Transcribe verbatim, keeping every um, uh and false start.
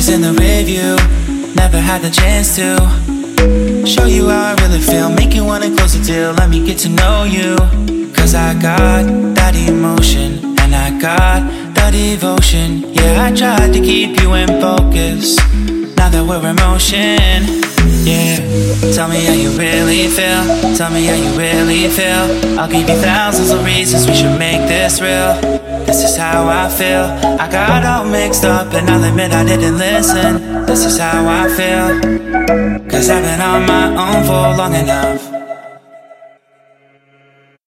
Memories in the rearview, never had the chance to show you how I really feel, make you wanna close the deal. Let me get to know you, cause I got that emotion, and I got the devotion. Yeah, I tried to keep you in focus, now that we're in motion. Yeah, tell me how you really feel, tell me how you really feel. I'll give you thousands of reasons we should make this real. This is how I feel, I got all mixed up and I'll admit I didn't listen. This is how I feel, cause I've been on my own for long enough.